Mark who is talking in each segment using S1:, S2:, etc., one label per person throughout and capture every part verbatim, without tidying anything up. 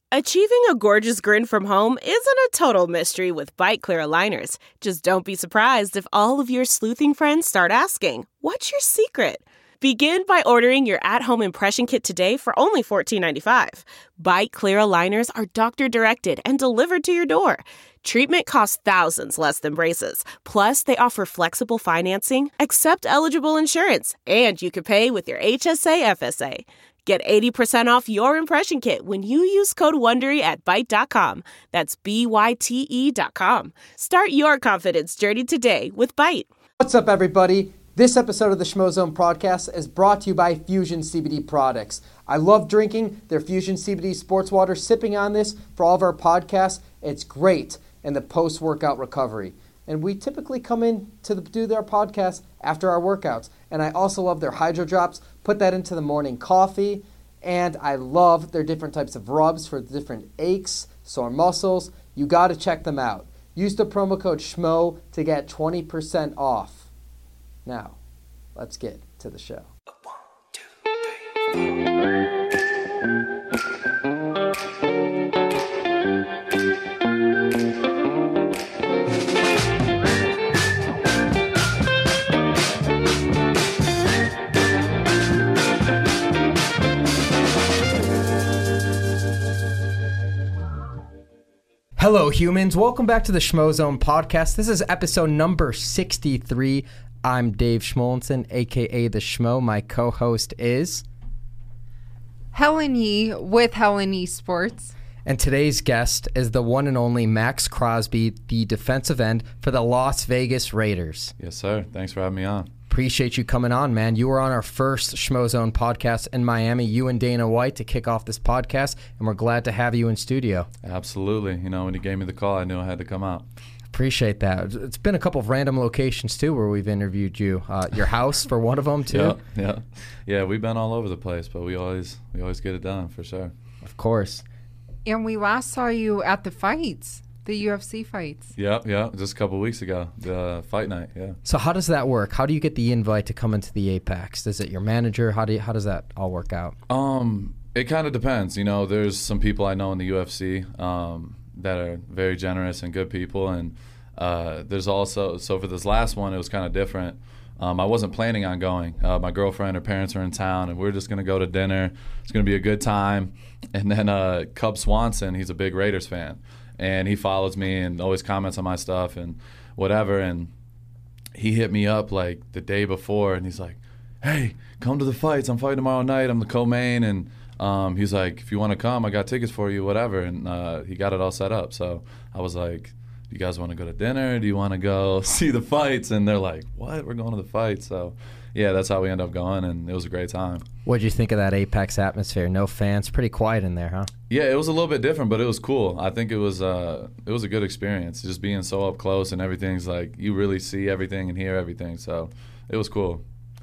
S1: Achieving a gorgeous grin from home isn't a total mystery with Byte Clear aligners. Just don't be surprised if all of your sleuthing friends start asking, "What's your secret?" Begin by ordering your at-home impression kit today for only fourteen ninety-five. Byte Clear aligners are doctor-directed and delivered to your door. Treatment costs thousands less than braces. Plus, they offer flexible financing, accept eligible insurance, and you can pay with your H S A F S A. Get eighty percent off your impression kit when you use code WONDERY at byte dot com. That's B Y T E dot com. Start your confidence journey today with Byte.
S2: What's up, everybody? This episode of the Schmozone podcast is brought to you by Fusion C B D products. I love drinking their Fusion C B D sports water, sipping on this for all of our podcasts. It's great in the post-workout recovery. And we typically come in to the, do their podcast after our workouts. And I also love their Hydro Drops. Put that into the morning coffee. And I love their different types of rubs for different aches, sore muscles. You got to check them out. Use the promo code SCHMO to get twenty percent off. Now, let's get to the show. One, two, three, four. Hello, humans. Welcome back to the Schmozone podcast. This is episode number sixty-three. I'm Dave Schmolenson, a k a. The Schmo. My co-host is...
S3: Helen Yee with Helen Yee Sports.
S2: And today's guest is the one and only Maxx Crosby, the defensive end for the Las Vegas Raiders.
S4: Yes, sir. Thanks for having me on.
S2: Appreciate you coming on, man. You were on our first Schmozone podcast in Miami, you and Dana White, to kick off this podcast, and we're glad to have you in studio.
S4: Absolutely. You know, when you gave me the call, I knew I had to come out.
S2: Appreciate that. It's been a couple of random locations, too, where we've interviewed you. Uh, your house for one of them, too.
S4: Yeah, yeah. Yeah, we've been all over the place, but we always we always get it done, for sure.
S2: Of course.
S3: And we last saw you at the fights, the U F C fights.
S4: Yeah, yeah, just a couple of weeks ago, the fight night, yeah.
S2: So how does that work? How do you get the invite to come into the Apex? Is it your manager? How do you, how does that all work out?
S4: Um, it kind of depends. You know, there's some people I know in the U F C um, that are very generous and good people, and uh, there's also, so for this last one, it was kind of different. Um, I wasn't planning on going. Uh, my girlfriend, her parents are in town, and we we're just going to go to dinner. It's going to be a good time. And then uh, Cub Swanson, he's a big Raiders fan, and he follows me and always comments on my stuff and whatever. And he hit me up like the day before, and he's like, "Hey, come to the fights. I'm fighting tomorrow night. I'm the co-main." And um, he's like, "If you want to come, I got tickets for you, whatever." And uh, he got it all set up. So I was like, "Do you guys want to go to dinner? Do you want to go see the fights?" And they're like, "What? We're going to the fights." So yeah, that's how we end up going, and it was a great time.
S2: What did you think of that Apex atmosphere? No fans, pretty quiet in there, huh?
S4: Yeah, it was a little bit different, but it was cool. I think it was uh, it was a good experience, just being so up close, and everything's like you really see everything and hear everything. So it was cool.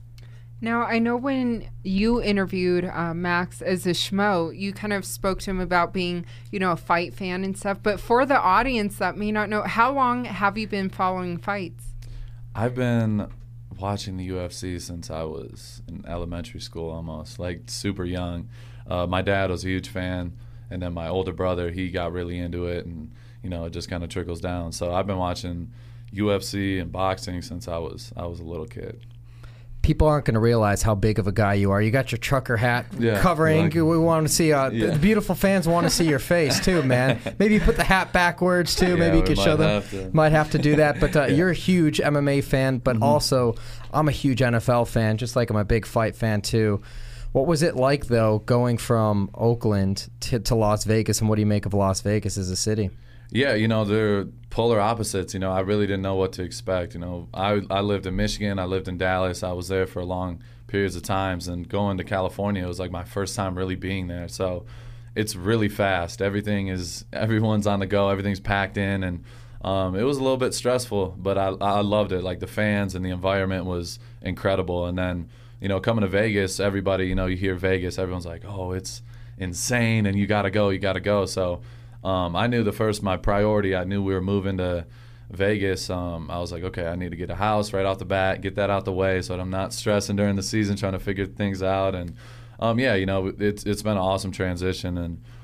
S3: Now, I know when you interviewed uh, Max as a Schmo, you kind of spoke to him about being, you know, a fight fan and stuff. But for the audience that may not know, how long have you been following fights?
S4: I've been watching the U F C since I was in elementary school almost, like super young. Uh, my dad was a huge fan, and then my older brother, he got really into it, and, you know, it just kind of trickles down. So I've been watching U F C and boxing since I was I was a little kid.
S2: People aren't going to realize how big of a guy you are. You got your trucker hat
S4: yeah,
S2: covering.
S4: like,
S2: we want to see, uh,
S4: yeah.
S2: the beautiful fans want to see your face too, man. Maybe you put the hat backwards too.
S4: Yeah,
S2: Maybe you could show them.
S4: Have to.
S2: Might have to do that. But uh,
S4: yeah.
S2: You're a huge M M A fan, but mm-hmm. also I'm a huge N F L fan, just like I'm a big fight fan too. What was it like, though, going from Oakland to, to Las Vegas, and what do you make of Las Vegas as a city?
S4: Yeah, you know, they're polar opposites. You know, I really didn't know what to expect. You know, I I lived in Michigan. I lived in Dallas. I was there for long periods of times. And going to California, it was like my first time really being there. So it's really fast. Everything is, everyone's on the go. Everything's packed in. And um, it was a little bit stressful, but I, I loved it. Like the fans and the environment was incredible. And then, you know, coming to Vegas, everybody, you know, you hear Vegas, everyone's like, oh, it's insane and you got to go, you got to go. So um, I knew the first, my priority, I knew we were moving to Vegas. Um, I was like, okay, I need to get a house right off the bat, get that out the way so that I'm not stressing during the season trying to figure things out. And um, yeah, you know, it's it's been an awesome transition. And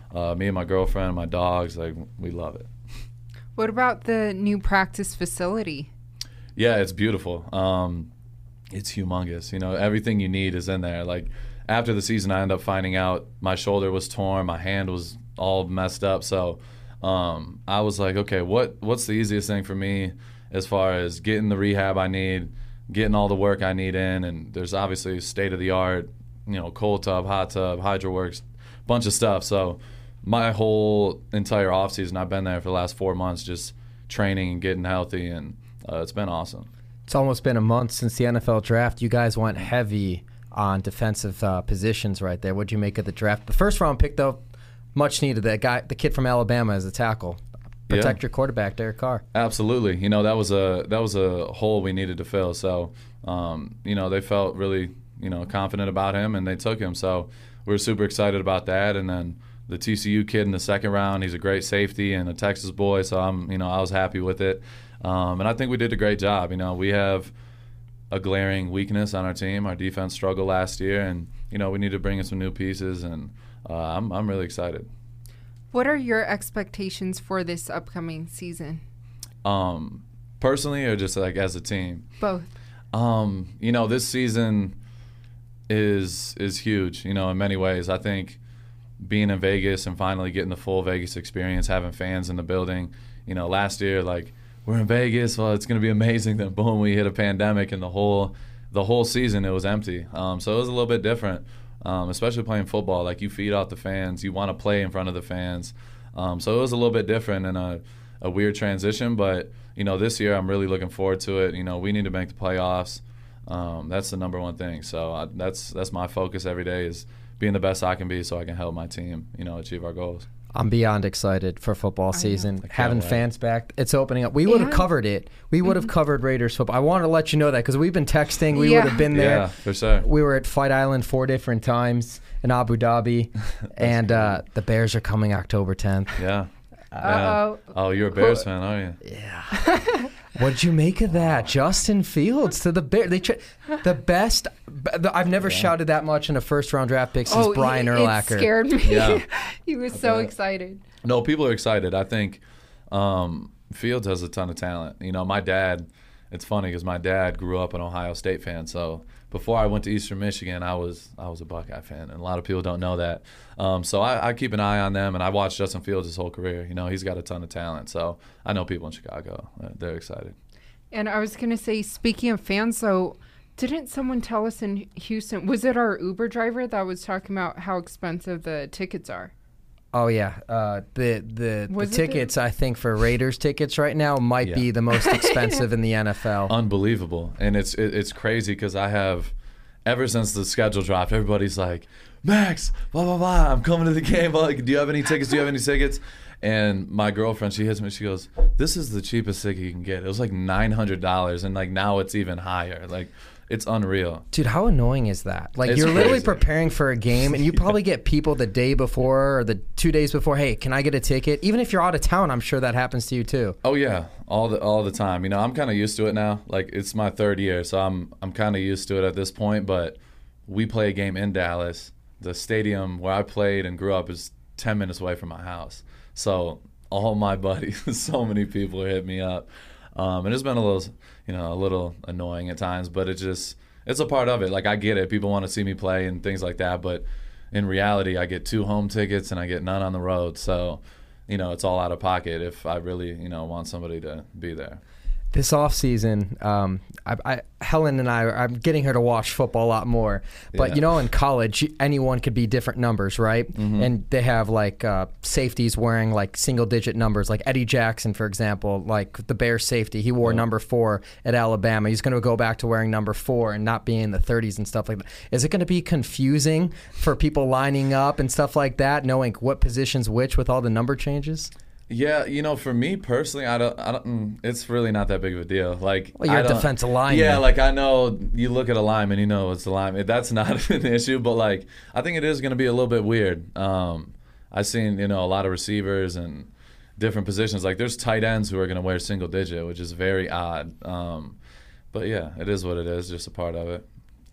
S4: uh, me and my girlfriend and my dogs, like we love it.
S3: What about the new practice facility?
S4: Yeah, it's beautiful. Um, it's humongous. You know, everything you need is in there. Like after the season, I ended up finding out my shoulder was torn, my hand was all messed up. So um, I was like, okay, what what's the easiest thing for me as far as getting the rehab I need, getting all the work I need in, and there's obviously state of the art, you know, cold tub, hot tub, HydroWorks, bunch of stuff. So my whole entire off season, I've been there for the last four months, just training and getting healthy, and uh, it's been awesome.
S5: It's almost been a month since the N F L draft. You guys went heavy on defensive uh, positions right there. What'd you make of the draft? The first round pick, though, much needed. That guy, the kid from Alabama, as a tackle. Protect yeah. your quarterback, Derek Carr.
S4: Absolutely. You know, that was a that was a hole we needed to fill. So, um, you know, they felt really, you know, confident about him, and they took him. So we were super excited about that. And then the T C U kid in the second round, he's a great safety and a Texas boy. So I'm, you know, I was happy with it. Um, and I think we did a great job. You know, we have a glaring weakness on our team. Our defense struggled last year, and you know, we need to bring in some new pieces. And uh, I'm I'm really excited.
S3: What are your expectations for this upcoming season?
S4: Um, personally, or just like as a team?
S3: Both.
S4: Um, you know, this season is is huge. You know, in many ways. I think being in Vegas and finally getting the full Vegas experience, having fans in the building. You know, last year, like, we're in Vegas, well, it's going to be amazing. Then boom, we hit a pandemic, and the whole the whole season it was empty. Um, so it was a little bit different, um, especially playing football. Like, you feed off the fans, you want to play in front of the fans. Um, so it was a little bit different and a, a weird transition. But you know, this year I'm really looking forward to it. You know, we need to make the playoffs. Um, that's the number one thing. So I, that's that's my focus every day, is being the best I can be, so I can help my team, you know, achieve our goals.
S5: I'm beyond excited for football season. Having
S4: wait.
S5: fans back, it's opening up. We would have
S3: Yeah.
S5: covered it. We would have
S3: Mhm.
S5: covered Raiders football. I wanted to let you know that because we've been texting. We
S3: Yeah.
S5: would have been there.
S4: Yeah, for sure.
S5: We were at Fight Island four different times in Abu Dhabi, and uh, the Bears are coming October tenth.
S4: Yeah.
S3: Uh-oh.
S4: Yeah. Oh, you're a Bears fan, aren't you?
S5: Yeah. What did you make of that? Justin Fields to the Bears. They tra- the best. b- I've never
S4: Yeah.
S5: shouted that much in a first round draft pick since
S3: Oh,
S5: Brian
S3: it,
S5: Urlacher.
S3: It scared me.
S4: Yeah.
S3: He was so
S4: bet.
S3: excited.
S4: No, people are excited. I think um, Fields has a ton of talent. You know, my dad, it's funny because my dad grew up an Ohio State fan. So before I went to Eastern Michigan, I was I was a Buckeye fan, and a lot of people don't know that. Um, so I, I keep an eye on them, and I watched Justin Fields his whole career. You know, he's got a ton of talent. So I know people in Chicago, uh, they're excited.
S3: And I was going to say, speaking of fans, though, didn't someone tell us in Houston, was it our Uber driver that was talking about how expensive the tickets are?
S5: Oh yeah, uh, the the, the
S3: Was it
S5: tickets I think for Raiders tickets right now might
S4: Yeah.
S5: be the most expensive in the N F L.
S4: Unbelievable. And it's it, it's crazy because I have, ever since the schedule dropped, everybody's like, Max, blah, blah, blah, I'm coming to the game. Like, do you have any tickets? Do you have any tickets? And my girlfriend, she hits me, she goes, this is the cheapest ticket you can get. It was like nine hundred dollars, and like now it's even higher. Like, it's unreal.
S5: Dude, how annoying is that? Like,
S4: It's
S5: you're literally
S4: crazy.
S5: preparing for a game, and you probably get people the day before or the two days before, hey, can I get a ticket? Even if you're out of town, I'm sure that happens to you too.
S4: Oh yeah, all the all the time. You know, I'm kind of used to it now. Like, it's my third year, so I'm I'm kind of used to it at this point. But we play a game in Dallas. The stadium where I played and grew up is ten minutes away from my house. So all my buddies, so many people hit me up, um, and it's been a little, you know, a little annoying at times. But it just it's a part of it. Like, I get it. People want to see me play and things like that. But in reality, I get two home tickets and I get none on the road. So, you know, it's all out of pocket if I really, you know, want somebody to be there.
S5: This offseason, um, I, I, Helen and I, I'm getting her to watch football a lot more. But,
S4: Yeah.
S5: you know, in college, anyone could be different numbers, right?
S4: Mm-hmm.
S5: And they have, like, uh, safeties wearing, like, single-digit numbers. Like Eddie Jackson, for example, like the Bears safety, he wore
S4: Yeah.
S5: number four at Alabama. He's going to go back to wearing number four and not being in the thirties and stuff like that. Is it going to be confusing for people lining up and stuff like that, knowing what position's which with all the number changes?
S4: Yeah, you know, for me personally, I don't, I don't. mm, It's really not that big of a deal. Like,
S5: Well, you're
S4: I
S5: a
S4: don't-
S5: defensive lineman.
S4: Yeah, like I know you look at a lineman, you know it's a lineman. That's not an issue, but like I think it is going to be a little bit weird. Um, I've seen you know a lot of receivers and different positions. Like, there's tight ends who are going to wear single digit, which is very odd. Um, but yeah, it is what it is. Just a part of it.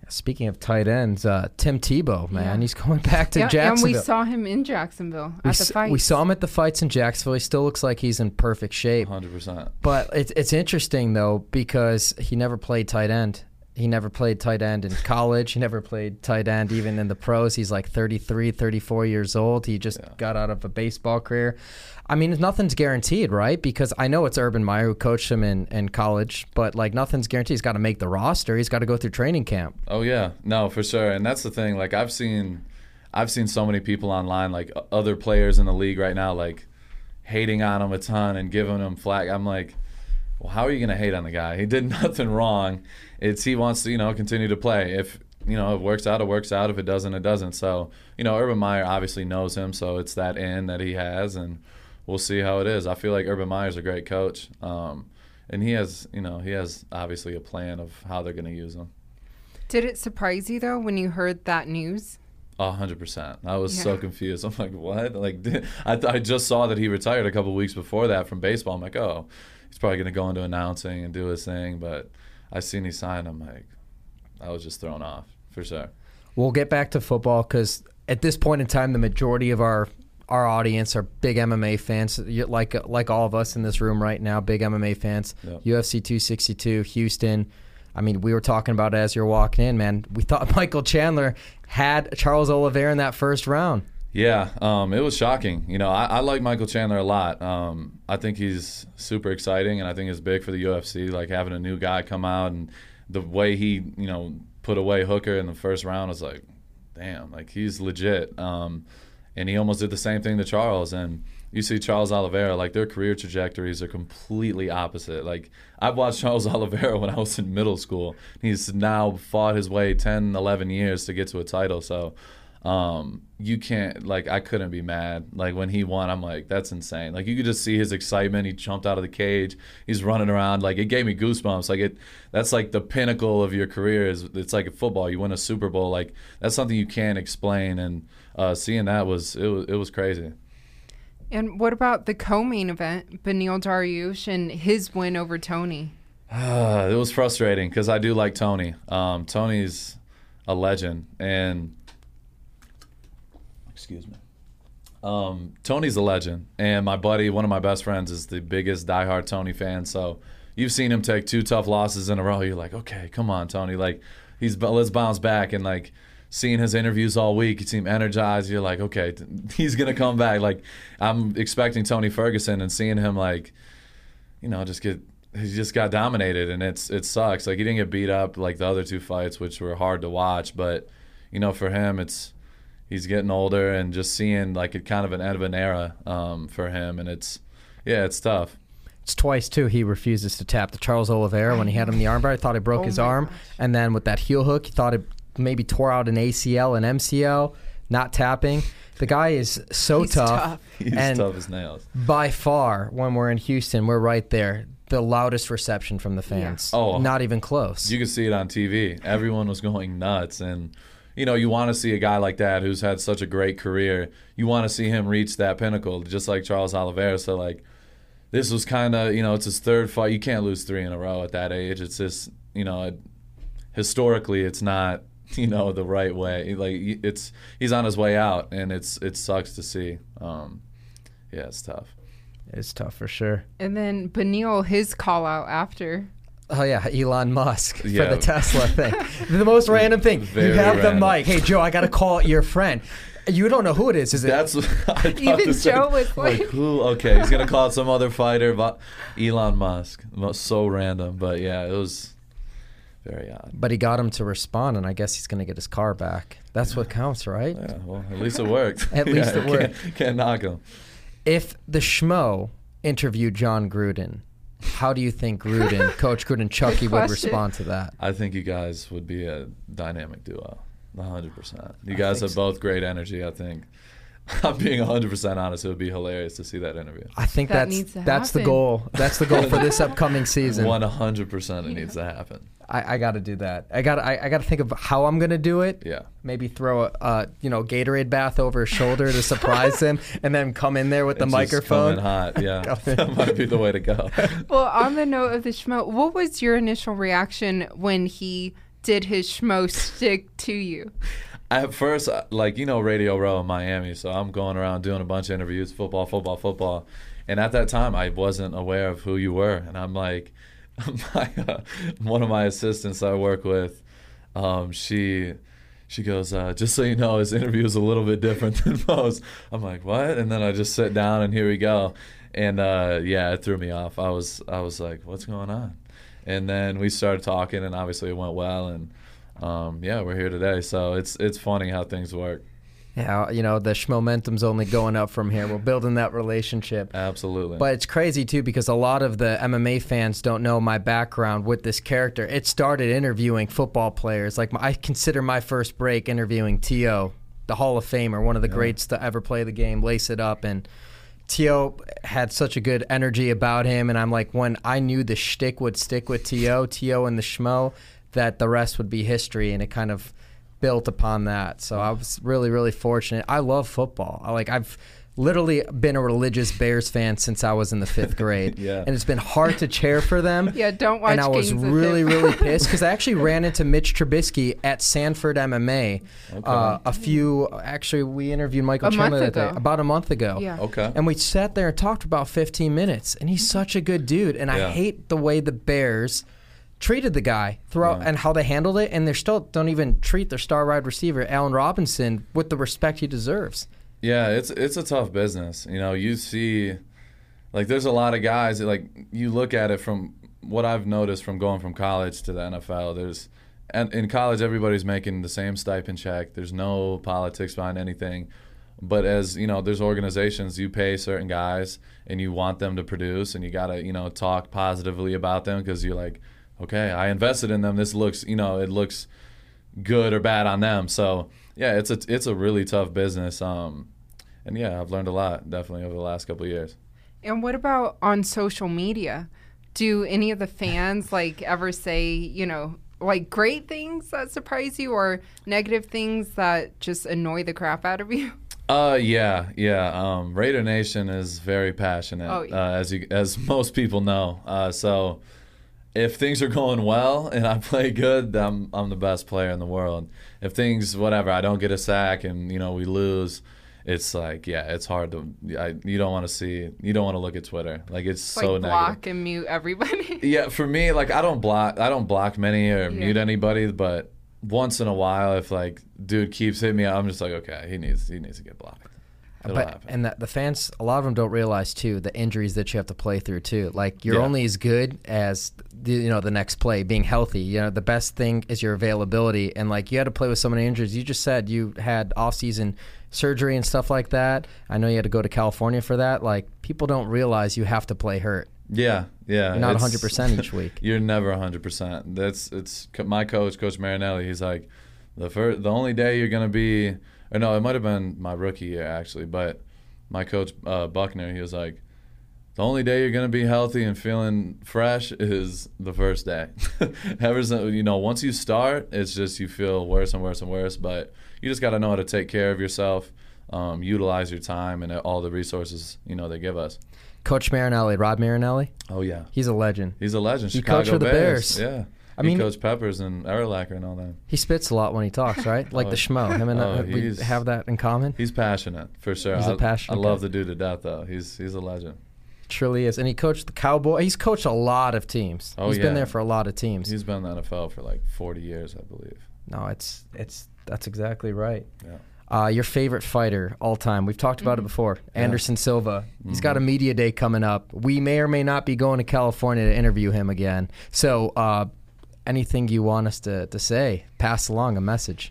S5: Speaking of tight ends, uh, Tim Tebow, man,
S3: Yeah.
S5: he's going back to
S3: Yeah,
S5: Jacksonville.
S3: and we saw him in Jacksonville
S5: We
S3: at the
S5: s-
S3: fight.
S5: We saw him at the fights in Jacksonville. He still looks like he's in perfect shape.
S4: one hundred percent.
S5: But it's it's interesting though because he never played tight end. He never played tight end in college. He never played tight end even in the pros. He's like thirty-three, thirty-four years old. He just
S4: Yeah.
S5: got out of a baseball career. I mean, nothing's guaranteed, right? Because I know it's Urban Meyer who coached him in, in college, but like nothing's guaranteed. He's got to make the roster. He's got to go through training camp.
S4: Oh yeah, no, for sure. And that's the thing. Like I've seen, I've seen so many people online, like o- other players in the league right now, like hating on him a ton and giving him flack. I'm like, well, how are you gonna hate on the guy? He did nothing wrong. It's he wants to, you know, continue to play. If you know it works out, it works out. If it doesn't, it doesn't. So you know, Urban Meyer obviously knows him, so it's that in that he has, and we'll see how it is. I feel like Urban Meyer's a great coach, um, and he has, you know, he has obviously a plan of how they're gonna use him.
S3: Did it surprise you though when you heard that news?
S4: A hundred percent. I was
S3: Yeah.
S4: so confused. I'm like, what? Like, I, th- I just saw that he retired a couple weeks before that from baseball. I'm like, oh, he's probably gonna go into announcing and do his thing. But I seen he signed. I'm like, I was just thrown off for sure.
S5: We'll get back to football because at this point in time, the majority of our our audience are big M M A fans, You- like like all of us in this room right now, big M M A fans.
S4: Yep.
S5: U F C two sixty-two, Houston. I mean, we were talking about it as you're walking in, man. We thought Michael Chandler had Charles Oliveira in that first round.
S4: Yeah, um, it was shocking. You know, I, I like Michael Chandler a lot. Um, I think he's super exciting, and I think it's big for the U F C, like having a new guy come out and the way he, you know, put away Hooker in the first round was like, damn, like he's legit. Um, and he almost did the same thing to Charles. And you see Charles Oliveira, like their career trajectories are completely opposite. Like I've watched Charles Oliveira when I was in middle school. He's now fought his way ten, eleven years to get to a title. So um, you can't, like I couldn't be mad. Like when he won, I'm like, that's insane. Like you could just see his excitement. He jumped out of the cage. He's running around. Like it gave me goosebumps. Like it, that's like the pinnacle of your career. Is It's like football. You win a Super Bowl. Like that's something you can't explain. And uh, seeing that was it, was, it was crazy.
S3: And what about the co-main event, Beneil Dariush and his win over Tony?
S4: Uh, it was frustrating because I do like Tony. Um, Tony's a legend, and excuse me. Um, Tony's a legend, and my buddy, one of my best friends, is the biggest diehard Tony fan. So you've seen him take two tough losses in a row. You're like, okay, come on, Tony. Like he's let's bounce back. And like seeing his interviews all week, you see him energized. You're like, okay, he's gonna come back. Like I'm expecting Tony Ferguson, and seeing him like, you know, just get. He just got dominated, and it's it sucks. Like he didn't get beat up like the other two fights, which were hard to watch. But you know, for him, it's he's getting older, and just seeing like it kind of an end of an era um, for him, and it's yeah, it's tough.
S5: It's twice, too. He refuses to tap the Charles Oliveira when he had him in the armbar. I thought he broke
S3: Oh
S5: his
S3: my
S5: arm.
S3: gosh.
S5: And then with that heel hook, he thought it maybe tore out an A C L, an M C L, not tapping. The guy is so
S3: He's
S5: tough.
S3: tough.
S4: He's
S5: and
S4: tough as nails.
S5: by far, when we're in Houston, we're right there. The loudest reception from the fans.
S4: Yeah. Oh.
S5: Not even close.
S4: You could see it on T V. Everyone was going nuts, and you know, you want to see a guy like that who's had such a great career. You want to see him reach that pinnacle, just like Charles Oliveira. So like, this was kind of, you know, it's his third fight. You can't lose three in a row at that age. It's just, you know, it, historically, it's not, you know, the right way. Like it's he's on his way out, and it's it sucks to see. Um, yeah, it's tough.
S5: It's tough for sure.
S3: And then Beneil, his call out after.
S5: Oh, yeah, Elon Musk for
S4: Yeah.
S5: the Tesla thing. The most random thing.
S4: Very
S5: you have
S4: random.
S5: the mic. Hey, Joe, I got to call your friend. You don't know who it is, is it?
S4: That's what I thought
S3: Even
S4: the same-
S3: Joe was
S4: like,
S3: like-
S4: who? Okay, he's gonna call it some other fighter, but Elon Musk. So random, but yeah, it was very odd.
S5: But he got him to respond, and I guess he's going to get his car back. That's what counts, right?
S4: Yeah, well, at least it worked.
S5: At least
S4: Yeah,
S5: it worked.
S4: Can't, can't knock him.
S5: If the Schmo interviewed John Gruden, how do you think Gruden, Coach Gruden, Chucky would
S3: question.
S5: respond to that?
S4: I think you guys would be a dynamic duo, one hundred percent. You
S5: I
S4: guys
S5: think
S4: have
S5: so.
S4: both great energy. I think. I'm being one hundred percent honest. It would be hilarious to see that interview.
S5: I think
S3: That
S5: that's
S3: needs to
S5: that's the
S3: happen.
S5: goal. That's the goal for this upcoming season.
S4: one hundred percent it needs to happen.
S5: I, I got to do that. I got I, I got to think of how I'm going to do it.
S4: Yeah.
S5: Maybe throw a uh, you know Gatorade bath over his shoulder to surprise him, and then come in there with the
S4: And just
S5: microphone.
S4: come in hot. Yeah.
S5: Come in.
S4: That might be the way to go.
S3: Well, on the note of the Schmo, what was your initial reaction when he did his schmo stick to you?
S4: At first, like, you know, Radio Row in Miami, so I'm going around doing a bunch of interviews, football, football, football. And at that time, I wasn't aware of who you were. And I'm like, my, uh, one of my assistants I work with, um, she she goes, uh, just so you know, his interview is a little bit different than most. I'm like, what? And then I just sit down, and here we go. And, uh, yeah, it threw me off. I was, I was like, what's going on? And then we started talking, and obviously it went well. And Um, yeah, we're here today, so it's it's funny how things work.
S5: Yeah, you know, the schmomentum's only going up from here. We're building that relationship.
S4: Absolutely.
S5: But it's crazy, too, because a lot of the M M A fans don't know my background with this character. It started interviewing football players. Like, I consider my first break interviewing T O, the Hall of Famer, one of the yeah. greats to ever play the game, lace it up. And T O had such a good energy about him. And I'm like, when I knew the shtick would stick with T O, T O and the schmo, that the rest would be history, and it kind of built upon that. So I was really, really fortunate. I love football. I like I've literally been a religious Bears fan since I was in the fifth grade.
S4: yeah.
S5: And it's been hard to cheer for them.
S3: Yeah, don't watch
S5: And I was
S3: games
S5: really,
S3: with
S5: really pissed because I actually ran into Mitch Trubisky at Sanford M M A
S4: okay.
S5: uh, a few, actually we interviewed Michael
S3: a
S5: Chandler
S3: month
S5: that
S3: ago.
S5: day, about a month ago.
S3: Yeah.
S4: Okay.
S5: And we sat there and talked for about fifteen minutes, and he's such a good dude. And
S4: Yeah.
S5: I hate the way the Bears treated the guy throughout
S4: yeah.
S5: and how they handled it, and they still don't even treat their star wide receiver, Allen Robinson, with the respect he deserves.
S4: Yeah, it's it's a tough business. You know, you see, like, there's a lot of guys that, like, you look at it from what I've noticed from going from college to the N F L. There's, and in college, everybody's making the same stipend check. There's no politics behind anything. But as, you know, there's organizations, you pay certain guys and you want them to produce, and you got to, you know, talk positively about them because you're like, okay, I invested in them. This looks, you know, it looks good or bad on them. So, yeah, it's a, it's a really tough business. Um, and, yeah, I've learned a lot, definitely, over the last couple of years.
S3: And what about on social media? Do any of the fans, like, ever say, you know, like, great things that surprise you or negative things that just annoy the crap out of you?
S4: Uh, yeah, yeah. Um, Raider Nation is very passionate,
S3: oh, yeah.
S4: uh, as you, as most people know. Uh, so if things are going well and I play good, I'm I'm the best player in the world. If things, whatever, I don't get a sack and, you know, we lose, it's like, yeah, it's hard to. I, you don't want to see. You don't want to look at Twitter. Like, it's
S3: like
S4: so
S3: block
S4: negative.
S3: and mute everybody.
S4: Yeah, for me, like, I don't block. I don't block many or
S3: Yeah.
S4: mute anybody, but once in a while, if, like, dude keeps hitting me, I'm just like, okay, he needs he needs to get blocked. It'll
S5: But
S4: happen.
S5: and the, the fans, a lot of them don't realize too the injuries that you have to play through too. Like, you're
S4: Yeah.
S5: only as good as the, you know the next play. Being healthy, you know, the best thing is your availability. And like, you had to play with so many injuries. You just said you had off-season surgery and stuff like that. I know you had to go to California for that. Like, people don't realize you have to play hurt.
S4: Yeah, yeah.
S5: You're not
S4: it's-
S5: one hundred percent each week.
S4: You're never one hundred percent. That's it's my coach, Coach Marinelli. He's like, the first, the only day you're gonna be, or no, it might have been my rookie year actually, but my coach uh, Buckner, he was like, the only day you're gonna be healthy and feeling fresh is the first day. Ever since, you know, once you start, it's just you feel worse and worse and worse. But you just got to know how to take care of yourself, um, utilize your time and all the resources, you know, they give us.
S5: Coach Marinelli, Rod Marinelli,
S4: Oh yeah,
S5: he's a legend.
S4: he's a legend.
S5: He
S4: Chicago
S5: coached for the Bears.
S4: Yeah.
S5: I
S4: he
S5: mean-
S4: coached Peppers and Erlacher and all that.
S5: He spits a lot when he talks, right? Like
S4: Oh.
S5: the schmo. Him and
S4: Oh,
S5: uh, we
S4: he's-
S5: have that in common.
S4: He's passionate for sure.
S5: He's a
S4: I-
S5: passionate
S4: I love
S5: guy.
S4: the dude to death though. He's he's a legend.
S5: Truly is. And he coached the Cowboys. He's coached a lot of teams.
S4: Oh,
S5: He's
S4: yeah.
S5: been there for a lot of teams.
S4: He's been in the N F L for like forty years, I believe.
S5: No, it's it's that's exactly right.
S4: Yeah.
S5: Uh, your favorite fighter all time. We've talked about it before. Anderson Silva. He's got a media day coming up. We may or may not be going to California to interview him again. So uh, anything you want us to, to say, pass along a message.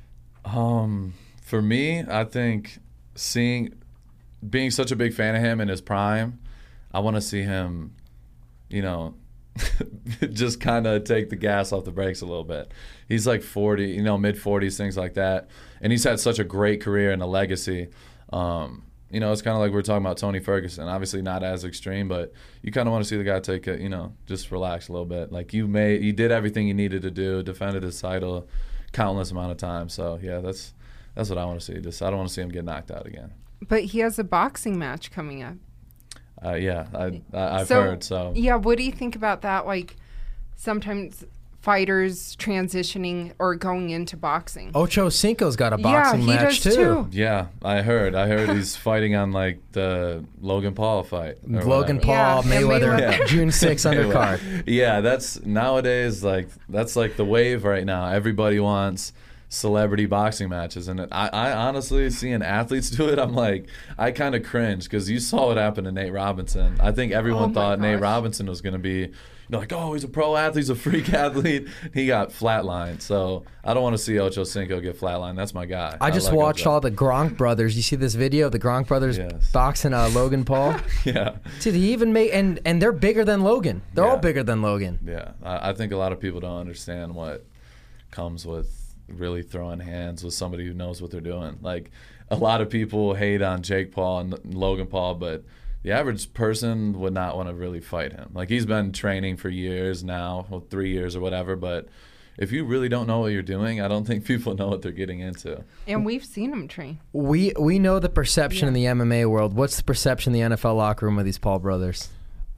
S4: Um, for me, I think seeing, being such a big fan of him in his prime, I want to see him, you know, just kind of take the gas off the brakes a little bit. He's like forty, you know, mid forties, things like that. And he's had such a great career and a legacy. Um, you know, it's kind of like we we're talking about Tony Ferguson. Obviously not as extreme, but you kind of want to see the guy take a, you know, just relax a little bit. Like you made, you did everything you needed to do, defended his title countless amount of times. So yeah, that's that's what I want to see. Just I don't want to see him get knocked out again.
S3: But he has a boxing match coming up.
S4: Uh, yeah, I, I I've
S3: So,
S4: heard. So
S3: Yeah, what do you think about that? Like, sometimes fighters transitioning or going into boxing.
S5: Ocho Cinco's got a boxing
S3: yeah, he
S5: match
S3: does too.
S4: Yeah, I heard. I heard he's fighting on like the Logan Paul fight. or
S5: Logan
S4: whatever.
S5: Paul,
S3: Yeah,
S5: Mayweather,
S3: Mayweather.
S5: June sixth undercard.
S4: Yeah, that's nowadays like that's like the wave right now. Everybody wants celebrity boxing matches, and I, I honestly seeing athletes do it, I'm like, I kind of cringe because you saw what happened to Nate Robinson. I think everyone
S3: Oh my
S4: thought Nate
S3: gosh.
S4: Robinson was going to be, you know, like, oh, he's a pro athlete, he's a freak athlete. He got flatlined, so I don't want to see Ocho Cinco get flatlined. That's my guy.
S5: I just
S4: like
S5: watched
S4: Ocho.
S5: all the Gronk brothers. You see this video of the Gronk brothers
S4: Yes.
S5: boxing uh, Logan Paul?
S4: Yeah.
S5: Dude, he even made and and they're bigger than Logan. They're all
S4: Yeah.
S5: bigger than Logan.
S4: Yeah, I, I think a lot of people don't understand what comes with really throwing hands with somebody who knows what they're doing. Like, a lot of people hate on Jake Paul and Logan Paul, but the average person would not want to really fight him. Like, he's been training for years now, well, three years or whatever, but if you really don't know what you're doing, I don't think people know what they're getting into.
S3: And we've seen him train.
S5: We we know the perception in the M M A world. What's the perception in the N F L locker room of these Paul brothers?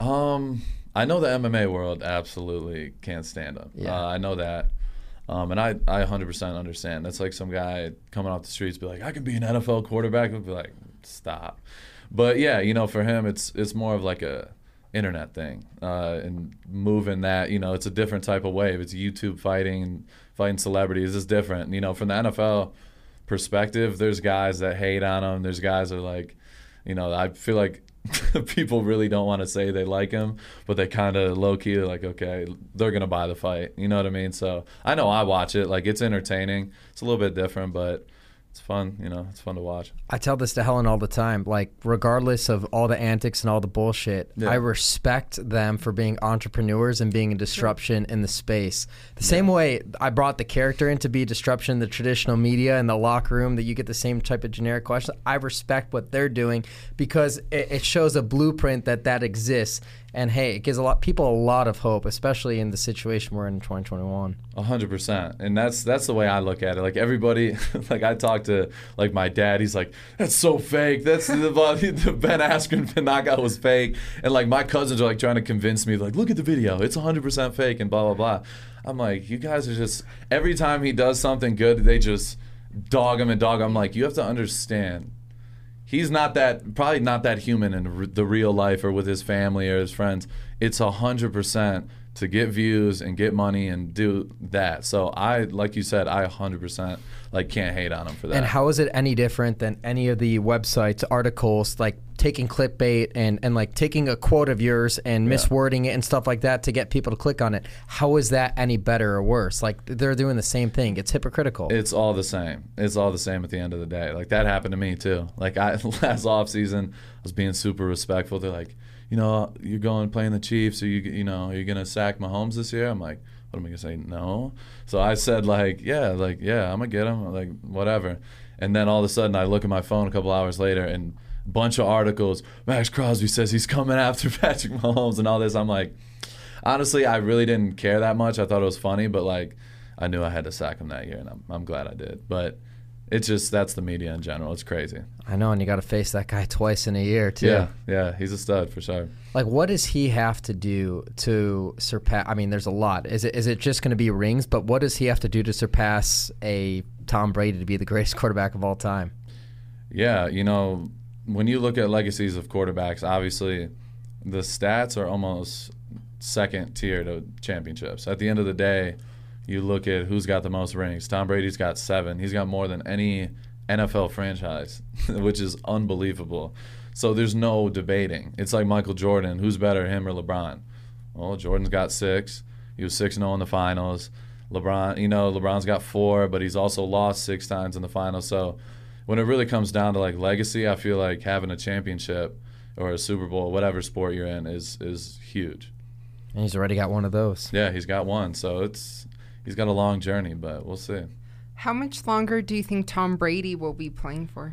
S4: Um, I know the M M A world absolutely can't stand him.
S5: Yeah.
S4: Uh, I know that. Um, and I, I one hundred percent understand. That's like some guy coming off the streets be like, I can be an N F L quarterback. I'd be like, stop. But yeah, you know, for him, it's it's more of like a internet thing. Uh, and moving that, you know, it's a different type of wave. It's YouTube fighting and fighting celebrities. It's different. You know, from the N F L perspective, there's guys that hate on him. There's guys that are like, you know, I feel like people really don't want to say they like him, but they kind of low-key are like, okay, they're going to buy the fight. You know what I mean? So I know I watch it. Like, it's entertaining. It's a little bit different, but it's fun. You know, it's fun to watch.
S5: I tell this to Helen all the time. Like, regardless of all the antics and all the bullshit,
S4: Yeah.
S5: I respect them for being entrepreneurs and being a disruption in the space. The same way I brought the character in to be a disruption in the traditional media and the locker room, that you get the same type of generic questions. I respect what they're doing because it, it shows a blueprint that that exists. And hey, it gives a lot people a lot of hope, especially in the situation we're in in twenty twenty-one.
S4: A hundred percent, and that's that's the way I look at it. Like, everybody, like, I talk to like my dad. He's like, "That's so fake. That's the, the Ben Askren knockout was fake." And like my cousins are like trying to convince me, like, "Look at the video. It's a hundred percent fake." And blah blah blah. I'm like, you guys are just, every time he does something good, they just dog him and dog him. I'm like, you have to understand. He's not that, probably not that human in r- the real life or with his family or his friends. It's a hundred percent to get views and get money and do that. So I, like you said, I a hundred percent like can't hate on him for that.
S5: And how is it any different than any of the websites, articles, like taking clickbait and, and like taking a quote of yours and miswording it and stuff like that to get people to click on it? How is that any better or worse? Like, they're doing the same thing. It's hypocritical.
S4: It's all the same. It's all the same at the end of the day. Like, that happened to me too. Like, I last off season, I was being super respectful. They're like, you know, you're going playing the Chiefs, or you you know, are you gonna sack Mahomes this year? I'm like, what am I gonna say? No. So I said like, yeah, like yeah, I'm gonna get him. Like, whatever. And then all of a sudden, I look at my phone a couple hours later, and a bunch of articles. Max Crosby says he's coming after Patrick Mahomes and all this. I'm like, honestly, I really didn't care that much. I thought it was funny, but like, I knew I had to sack him that year, and I'm I'm glad I did. But it's just, that's the media in general. It's crazy.
S5: I know, and you got to face that guy twice in a year too.
S4: Yeah, yeah, he's a stud for sure.
S5: Like, what does he have to do to surpass? I mean, there's a lot. Is it is it just going to be rings? But what does he have to do to surpass a Tom Brady to be the greatest quarterback of all time?
S4: Yeah, you know, when you look at legacies of quarterbacks, obviously the stats are almost second tier to championships. At the end of the day, you look at who's got the most rings. Tom Brady's got seven. He's got more than any N F L franchise, which is unbelievable. So there's no debating. It's like Michael Jordan. Who's better, him or LeBron? Well, Jordan's got six. He was six and oh in the finals. LeBron, you know, LeBron's got four, but he's also lost six times in the finals. So when it really comes down to like legacy, I feel like having a championship or a Super Bowl, whatever sport you're in, is is huge.
S5: And he's already got one of those.
S4: Yeah, he's got one. So it's he's got a long journey, but we'll see.
S3: How much longer do you think Tom Brady will be playing for?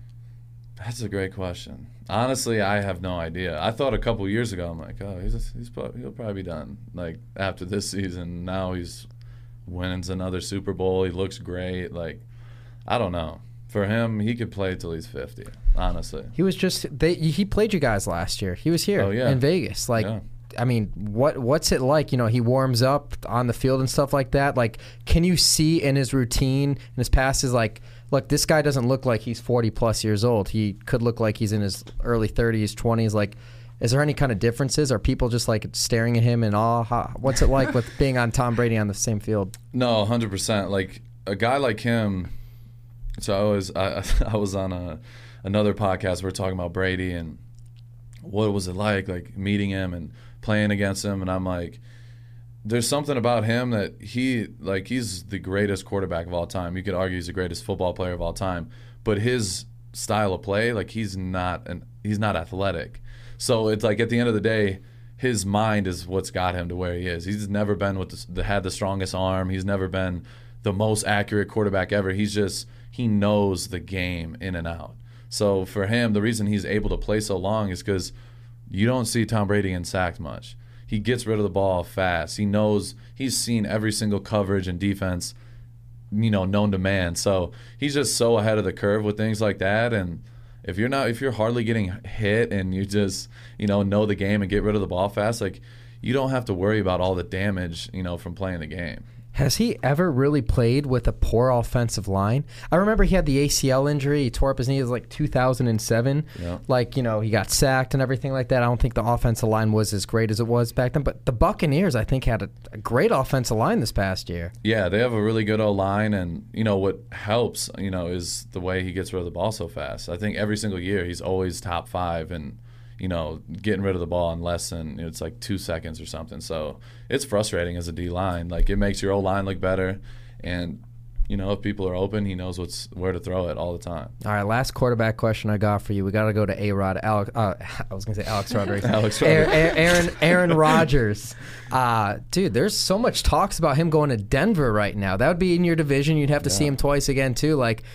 S4: That's a great question. Honestly, I have no idea. I thought a couple years ago, I'm like, oh, he's he's probably, he'll probably be done. Like after this season, now he's wins another Super Bowl. He looks great. Like, I don't know. For him, he could play till he's fifty. Honestly,
S5: He was just they. He played you guys last year. He was here
S4: Oh, yeah.
S5: in Vegas. Like,
S4: Yeah.
S5: I mean, what what's it like? You know, he warms up on the field and stuff like that. Like, can you see in his routine, in his passes, like, look, this guy doesn't look like he's forty plus years old. He could look like he's in his early thirties, twenties. Like, is there any kind of differences? Are people just like staring at him in awe? How, what's it like with being on Tom Brady on the same field?
S4: No, one hundred percent. Like, a guy like him. So I was I, I was on a another podcast. We were talking about Brady and what was it like, like meeting him and playing against him. And I'm like, there's something about him that he, like, he's the greatest quarterback of all time. You could argue he's the greatest football player of all time. But his style of play, like, he's not an he's not athletic. So it's like at the end of the day, his mind is what's got him to where he is. He's never been with the, the had the strongest arm. He's never been the most accurate quarterback ever. He's just he knows the game in and out. So for him, the reason he's able to play so long is because you don't see Tom Brady getting sacked much. He gets rid of the ball fast. He knows he's seen every single coverage and defense, you know, known to man. So he's just so ahead of the curve with things like that. And if you're not, if you're hardly getting hit and you just, you know, know the game and get rid of the ball fast, like, you don't have to worry about all the damage, you know, from playing the game.
S5: Has he ever really played with a poor offensive line? I remember he had the A C L injury. He tore up his knee. It was like two thousand seven.
S4: Yeah.
S5: Like, you know, he got sacked and everything like that. I don't think the offensive line was as great as it was back then. But the Buccaneers, I think, had a, a great offensive line this past year.
S4: Yeah, they have a really good O-line. And, you know, what helps, you know, is the way he gets rid of the ball so fast. I think every single year he's always top five and, you know, getting rid of the ball in less than, you know, it's like two seconds or something. So it's frustrating as a D-line. Like, it makes your O-line look better. And, you know, if people are open, he knows what's where to throw it all the time.
S5: All right, last quarterback question I got for you. We got to go to A-Rod. Alex, uh, I was going to say Alex Rodriguez.
S4: Alex Rodriguez.
S5: Aaron, Aaron, Aaron Rodgers. Uh, dude, there's so much talks about him going to Denver right now. That would be in your division. You'd have to yeah. see him twice again, too. Like,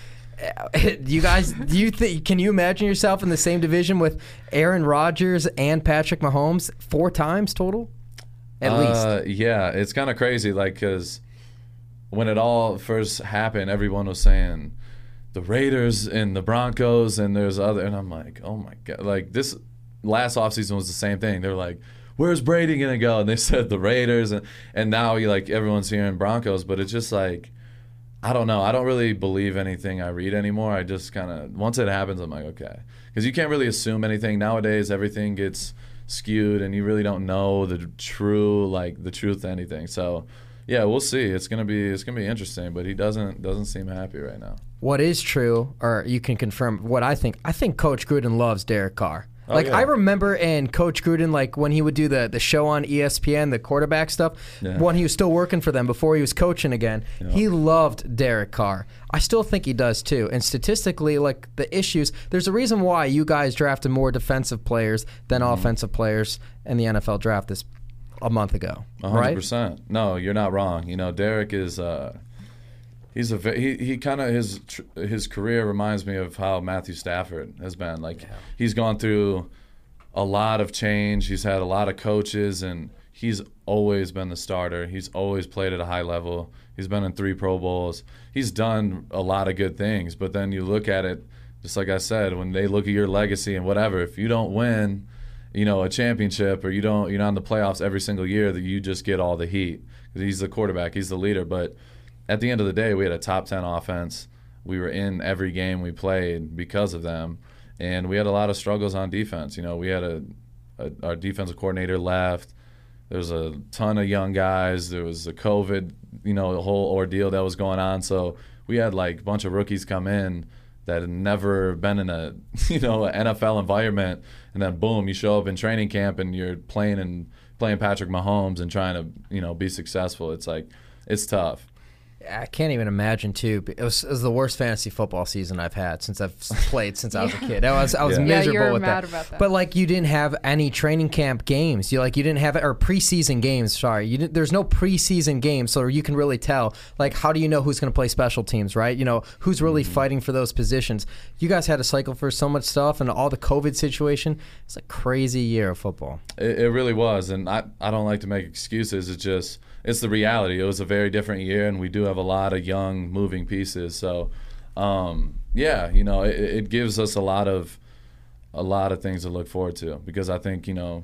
S5: you guys, do you think? Can you imagine yourself in the same division with Aaron Rodgers and Patrick Mahomes four times total, at
S4: uh,
S5: least?
S4: Yeah, it's kind of crazy. Like, because when it all first happened, everyone was saying the Raiders and the Broncos, and there's other, and I'm like, oh my god! Like, this last offseason was the same thing. They were like, where's Brady gonna go? And they said the Raiders, and and now you like everyone's hearing Broncos, but it's just like, I don't know. I don't really believe anything I read anymore. I just kind of, once it happens, I'm like, okay. Because you can't really assume anything. Nowadays, everything gets skewed, and you really don't know the true, like, the truth to anything. So, yeah, we'll see. It's gonna be, it's gonna be interesting. But he doesn't doesn't seem happy right now.
S5: What is true, or you can confirm what I think. I think Coach Gruden loves Derek Carr.
S4: Oh,
S5: Like,
S4: yeah.
S5: I remember in Coach Gruden, like, when he would do the, the show on E S P N, the quarterback stuff,
S4: Yeah.
S5: when he was still working for them before he was coaching again,
S4: Yeah.
S5: he loved Derek Carr. I still think he does, too. And statistically, like, the issues, there's a reason why you guys drafted more defensive players than
S4: Mm-hmm.
S5: offensive players in the N F L draft this a month ago,
S4: one hundred
S5: right?
S4: percent. No, you're not wrong. You know, Derek is uh, he's a ve- he he kind of his tr- his career reminds me of how Matthew Stafford has been. Like,
S5: Yeah.
S4: he's gone through a lot of change. He's had a lot of coaches, and he's always been the starter. He's always played at a high level. He's been in three Pro Bowls. He's done a lot of good things. But then you look at it, just like I said, when they look at your legacy and whatever, if you don't win, you know, a championship, or you don't, you're not in the playoffs every single year, that you just get all the heat. Because he's the quarterback, he's the leader. But at the end of the day, we had a top ten offense. We were in every game we played because of them. And we had a lot of struggles on defense. You know, we had a, a our defensive coordinator left. There was a ton of young guys. There was a COVID, you know, the whole ordeal that was going on. So we had like a bunch of rookies come in that had never been in a, you know, an N F L environment, and then boom, you show up in training camp and you're playing and playing Patrick Mahomes and trying to, you know, be successful. It's like, it's tough.
S5: I can't even imagine, too. It was, it was the worst fantasy football season I've had since I've played since I was a kid. I was I was
S4: Yeah.
S3: Yeah,
S5: miserable
S3: you were
S5: with
S3: mad
S5: that.
S3: about that.
S5: But like, you didn't have any training camp games. You like you didn't have or preseason games. Sorry, you didn't, there's no preseason games, so you can really tell. Like, how do you know who's going to play special teams, right? You know, who's really
S4: Mm-hmm.
S5: fighting for those positions. You guys had to cycle for so much stuff, and all the COVID situation. It's a crazy year of football.
S4: It, it really was, and I, I don't like to make excuses. It's just, it's the reality. It was a very different year, and we do have a lot of young moving pieces. So, um, yeah, you know, it, it gives us a lot of a lot of things to look forward to, because I think, you know,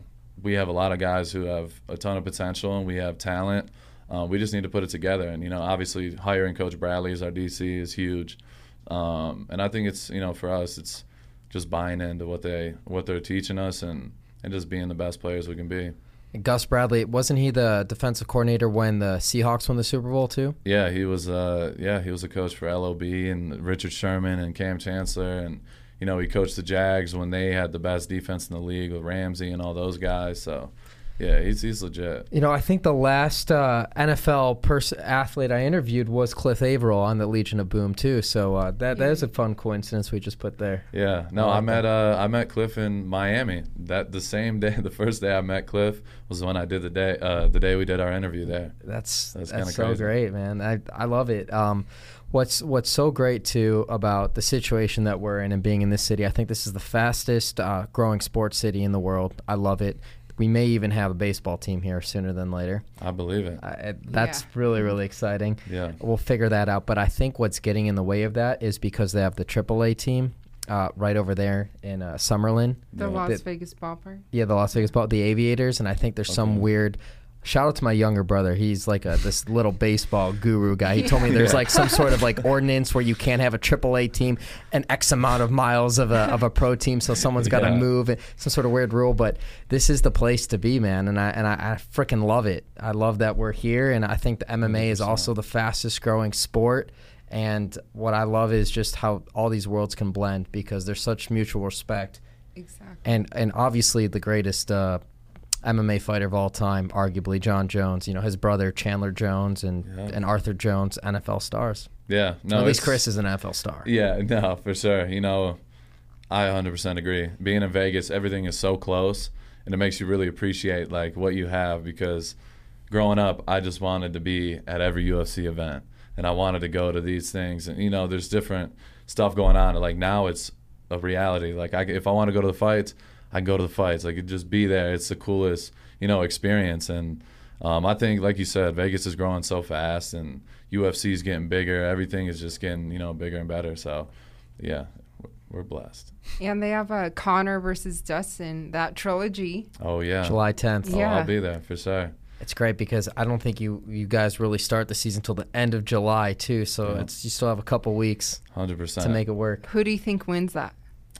S4: we have a lot of guys who have a ton of potential and we have talent. Uh, we just need to put it together. And, you know, obviously hiring Coach Bradley as our D C is huge. Um, and I think it's, you know, for us, it's just buying into what, they, what they're teaching us and, and just being the best players we can be.
S5: Gus Bradley, wasn't he the defensive coordinator when the Seahawks won the Super Bowl too?
S4: Yeah, he was. Uh, yeah, he was a coach for L O B and Richard Sherman and Cam Chancellor, and you know he coached the Jags when they had the best defense in the league with Ramsey and all those guys. So, yeah, he's he's legit.
S5: You know, I think the last uh, N F L pers- athlete I interviewed was Cliff Averill on the Legion of Boom too. So uh, that that is a fun coincidence we just put there.
S4: Yeah, no, I, like I met uh, I met Cliff in Miami. That the same day, the first day I met Cliff was when I did the day uh, the day we did our interview there.
S5: That's that's,
S4: that's
S5: so
S4: crazy.
S5: great, man. I I love it. Um, what's what's so great too about the situation that we're in and being in this city? I think this is the fastest uh, growing sports city in the world. I love it. We may even have a baseball team here sooner than later.
S4: I believe it.
S5: Uh, that's
S3: yeah.
S5: really, really exciting.
S4: Yeah.
S5: We'll figure that out. But I think what's getting in the way of that is because they have the triple A team uh, right over there in uh, Summerlin.
S3: The
S4: Yeah.
S3: Las
S5: The-
S3: Vegas ballpark.
S5: Yeah, the Las Vegas ball, the Aviators. And I think there's some
S4: Okay.
S5: weird... Shout out to my younger brother. He's like a this little baseball guru guy. He told me there's
S4: Yeah.
S5: like some sort of like ordinance where you can't have a triple A team an X amount of miles of a of a pro team, so someone's got to
S4: Yeah.
S5: move. And some sort of weird rule, but this is the place to be, man. And I and I, I freaking love it. I love that we're here, and I think the M M A is also the fastest growing sport. And what I love is just how all these worlds can blend because there's such mutual respect.
S3: Exactly.
S5: And and obviously the greatest uh, M M A fighter of all time, arguably John Jones. You know, his brother Chandler Jones and,
S4: Yeah.
S5: and Arthur Jones, N F L stars.
S4: Yeah, no,
S5: At least
S4: it's-
S5: Chris is an N F L star.
S4: Yeah, no, for sure. You know, I one hundred percent agree. Being in Vegas, everything is so close, and it makes you really appreciate like what you have. Because growing up, I just wanted to be at every U F C event, and I wanted to go to these things. And you know, there's different stuff going on. Like now, it's a reality. Like I, if I want to go to the fights, I can go to the fights. Like just be there. It's the coolest, you know, experience. And um, I think, like you said, Vegas is growing so fast, and U F C is getting bigger. Everything is just getting, you know, bigger and better. So, yeah, we're blessed.
S3: And they have uh, Connor versus Dustin, that trilogy.
S4: Oh yeah,
S5: July tenth.
S4: Oh,
S3: Yeah.
S4: I'll be there for sure.
S5: It's great because I don't think you, you guys really start the season till the end of July too. So
S4: Yeah.
S5: it's you still have a couple weeks
S4: Hundred percent
S5: to make it work.
S3: Who do you think wins that?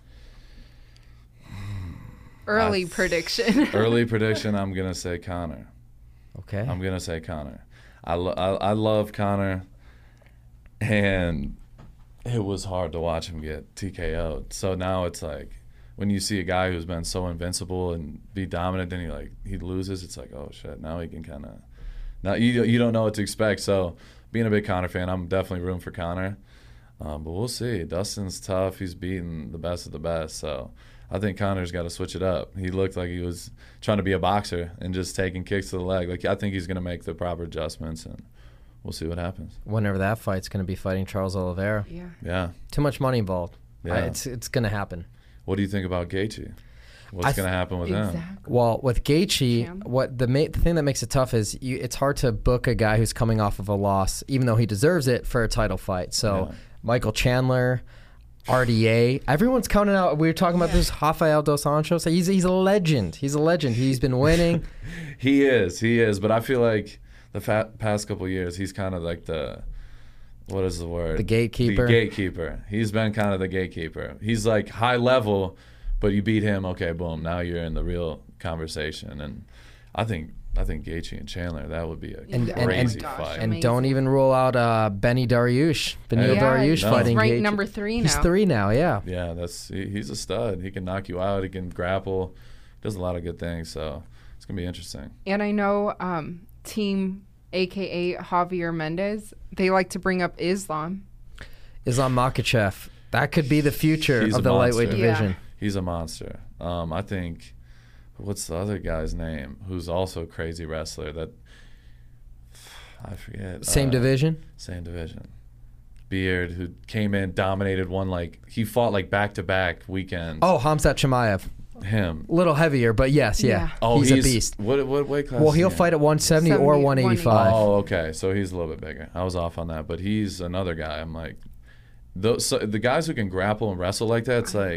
S3: Early
S4: I-
S3: prediction.
S4: Early prediction. I'm gonna say Connor.
S5: Okay.
S4: I'm gonna say Connor. I, lo- I, I love Connor, and it was hard to watch him get T K O'd. So now it's like when you see a guy who's been so invincible and be dominant, then he like he loses. It's like, oh shit, now he can kind of now you you don't know what to expect. So being a big Connor fan, I'm definitely rooting for Connor. Um, but we'll see. Dustin's tough. He's beating the best of the best. So I think Connor's got to switch it up. He looked like he was trying to be a boxer and just taking kicks to the leg. Like I think he's going to make the proper adjustments, and we'll see what happens.
S5: Whenever that fight's going to be fighting Charles Oliveira.
S3: Yeah.
S4: Yeah.
S5: Too much money involved.
S4: Yeah.
S5: I, it's it's going to happen.
S4: What do you think about Gaethje?
S5: I
S4: What's
S5: th-
S4: going to happen with him?
S3: Exactly.
S5: Well, with Gaethje,
S3: Champ.
S5: what the ma- the thing that makes it tough is you, it's hard to book a guy who's coming off of a loss, even though he deserves it, for a title fight. So
S4: Yeah.
S5: Michael Chandler, R D A, everyone's counting out. We were talking about
S3: Yeah.
S5: this Rafael dos Anjos. He's he's a legend. He's a legend. He's been winning.
S4: He is. He is. But I feel like the fa- past couple of years, he's kind of like the, what is the word?
S5: The gatekeeper.
S4: The gatekeeper. He's been kind of the gatekeeper. He's like high level, but you beat him, okay, boom, now you're in the real conversation. And I think I think Gaethje and Chandler, that would be a
S5: And- and-
S4: crazy
S5: and-
S4: fight.
S5: And
S3: Amazing.
S5: don't even rule out uh, Benny Dariush. Benil
S4: Yeah,
S5: Dariush
S4: no.
S5: fighting
S3: He's ranked
S5: Gaethje.
S3: number three now.
S5: He's three now, yeah.
S4: Yeah, that's he, he's a stud. He can knock you out. He can grapple. He does a lot of good things. So it's gonna be interesting.
S3: And I know um, Team A K A Javier Mendez, they like to bring up Islam.
S5: Islam Makhachev. That could be the future
S4: He's
S5: of
S4: a
S5: the
S4: monster.
S5: lightweight
S3: Yeah.
S5: division.
S4: He's a monster. Um, I think. What's the other guy's name? Who's also a crazy wrestler? That I forget.
S5: Same
S4: Uh,
S5: division?
S4: Same division. Beard, who came in, dominated one like he fought like back to back weekends.
S5: Oh, Hamzat Chimaev.
S4: him.
S5: Little heavier, but yes, yeah.
S3: Yeah.
S4: Oh,
S5: he's, a beast.
S4: What what weight class?
S5: Well,
S4: is he
S5: he'll
S4: in?
S5: fight at one seventy or
S3: seventy,
S5: one eighty-five.
S4: Oh, okay. So he's a little bit bigger. I was off on that, but he's another guy. I'm like, those so the guys who can grapple and wrestle like that. It's like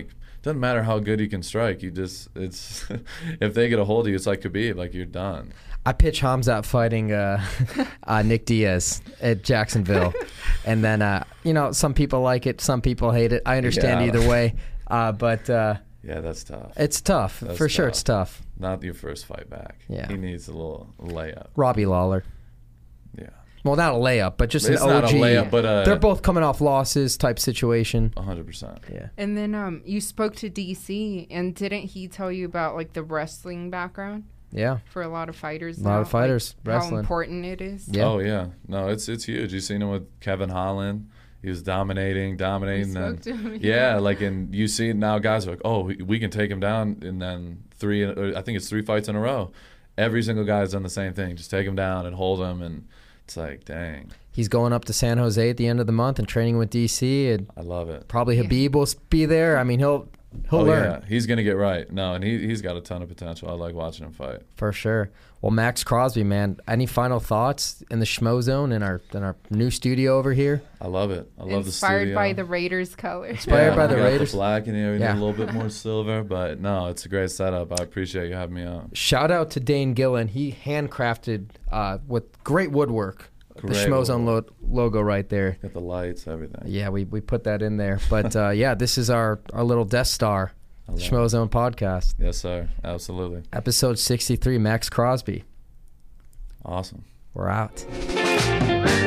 S4: doesn't matter how good you can strike. You just it's if they get a hold of you, it's like Khabib, like you're done.
S5: I pitch Hamzat fighting uh, uh, Nick Diaz at Jacksonville, and then uh, you know some people like it, some people hate it. I understand
S4: Yeah.
S5: either way, uh, but uh,
S4: Yeah, that's tough.
S5: it's tough
S4: That's
S5: for sure.
S4: tough.
S5: It's tough.
S4: Not your first fight back.
S5: Yeah.
S4: He needs a little layup.
S5: Robbie Lawler.
S4: Yeah,
S5: Well, not a layup, but just
S4: It's
S5: an
S4: not
S5: O
S4: a
S5: G.
S4: layup, but, uh,
S5: they're both coming off losses type situation.
S4: one hundred percent.
S5: Yeah.
S3: And then um, you spoke to D C, and didn't he tell you about like the wrestling background
S5: Yeah.
S3: for a lot of fighters?
S5: A lot
S3: now?
S5: of fighters
S3: like, how
S5: wrestling.
S3: important it is.
S5: Yeah.
S4: Oh yeah, no, it's it's huge. You seen him with Kevin Holland. He was dominating, dominating.
S3: We
S4: and
S3: spoke
S4: then,
S3: to him,
S4: yeah.
S3: yeah.
S4: like and you see now guys are like, oh, we, we can take him down, and then three. Or I think it's three fights in a row. Every single guy's done the same thing. Just take him down and hold him, and it's like, dang,
S5: He's going up to San Jose at the end of the month and training with D C. And
S4: I love it.
S5: probably
S3: Yeah.
S5: Habib will be there. I mean, he'll he'll
S4: oh
S5: learn
S4: yeah, he's gonna get right. No, and he he's got a ton of potential. I like watching him fight.
S5: for sure. Well, Max Crosby, man, any final thoughts in the Schmo Zone in our in our new studio over here?
S4: I love it. I love the
S3: Inspired
S4: studio.
S3: by the Raiders colors.
S5: Inspired by
S4: we
S5: the
S4: got
S5: Raiders.
S4: The black in here. We
S5: Yeah.
S4: need a little bit more silver, but no, it's a great setup. I appreciate you having me on.
S5: Shout out to Dane Gillen. He handcrafted uh, with great woodwork the
S4: Great
S5: Schmo Zone lo- logo right there.
S4: Got the lights, everything.
S5: Yeah, we, we put that in there. But uh, yeah, this is our, our little Death Star,
S4: I love
S5: Schmo
S4: it.
S5: Zone podcast,
S4: Yes, sir. Absolutely.
S5: episode sixty-three. Max Crosby.
S4: Awesome.
S5: We're out.